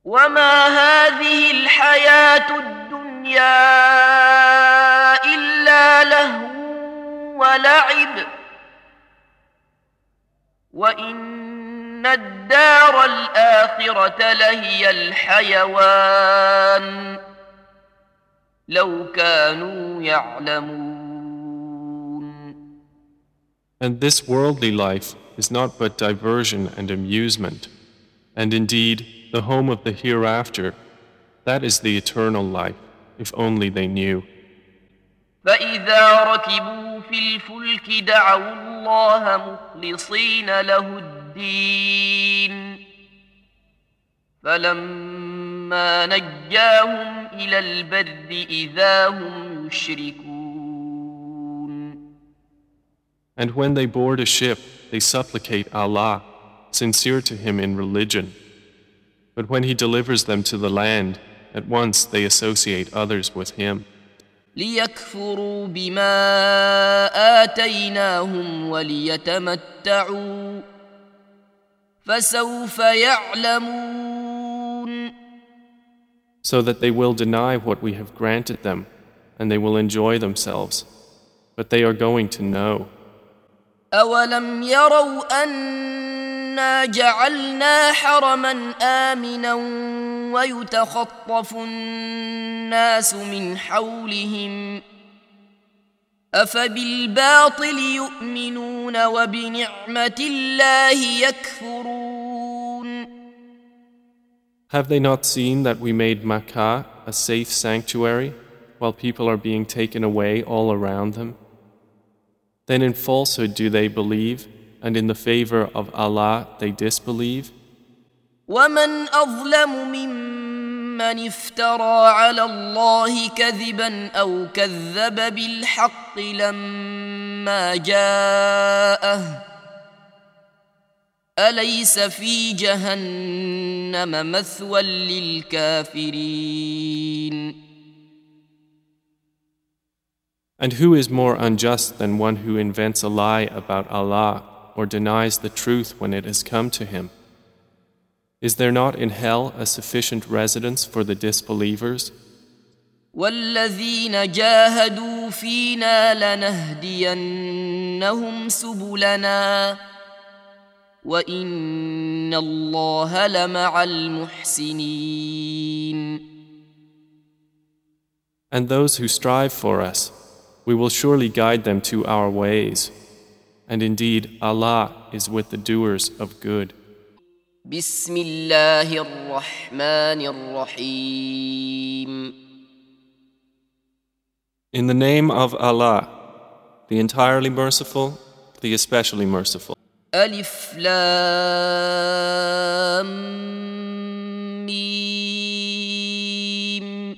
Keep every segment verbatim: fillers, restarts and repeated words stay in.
وما هذه الحياة الدنيا إلا لهو ولعب وإن الدار الآخرة لهي الحيوان لو كانوا يعلمون. And this worldly life is not but diversion and amusement, and indeed the home of the hereafter, that is the eternal life, if only they knew. فإذا ركبوا في الفلك دعوا الله مخلصين له الدين فلما نجاهم إلى البر إذا هم يشركون. And when they board a ship, they supplicate Allah, sincere to Him in religion. But when He delivers them to the land, at once they associate others with Him. ليكفروا بما آتيناهم وليتمتعوا فسوف يعلمون. So that they will deny what we have granted them, and they will enjoy themselves. But they are going to know. أولم يروا أنا جعلنا حرما آمنا ويتخطف الناس من حولهم أفبالباطل يؤمنون وبنعمة الله يكفرون. Have they not seen that we made Makkah a safe sanctuary while people are being taken away all around them? Then in falsehood do they believe, and in the favor of Allah they disbelieve? ومن أظلم ممن افترى على الله كذبا أو كذب بالحق لما جاءه أليس في جهنم مثوى للكافرين. And who is more unjust than one who invents a lie about Allah or denies the truth when it has come to him? Is there not in hell a sufficient residence for the disbelievers? والذين جاهدوا فينا لنهدينهم سبلنا وإن الله لمع المحسنين. And those who strive for us, we will surely guide them to our ways. And indeed, Allah is with the doers of good. بسم الله الرحمن الرحيم. In the name of Allah, the entirely merciful, the especially merciful. ألف لام ميم.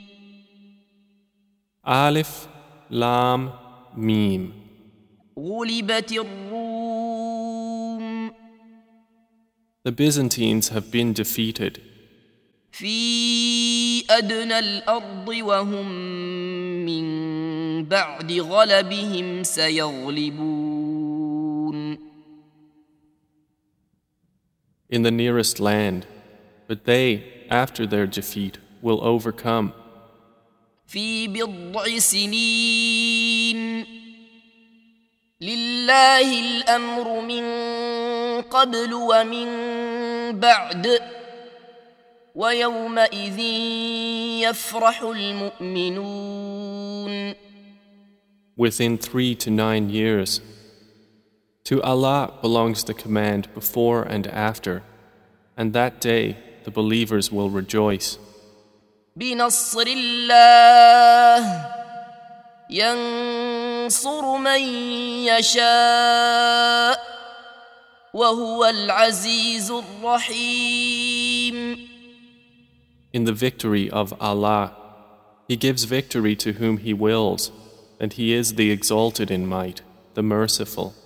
Alif Lam Mim. غلبت الروم. The Byzantines have been defeated. في أدنى الأرض وهم من بعد غلبهم سيغلبون. In the nearest land, but they, after their defeat, will overcome. في بضع سنين لله الأمر من قبل ومن بعد ويومئذ يفرح المؤمنون. Within three to nine years, to Allah belongs the command before and after, and that day the believers will rejoice. بنصر الله ينصر من يشاء وهو العزيز الرحيم. In the victory of Allah, He gives victory to whom He wills, and He is the exalted in might, the merciful.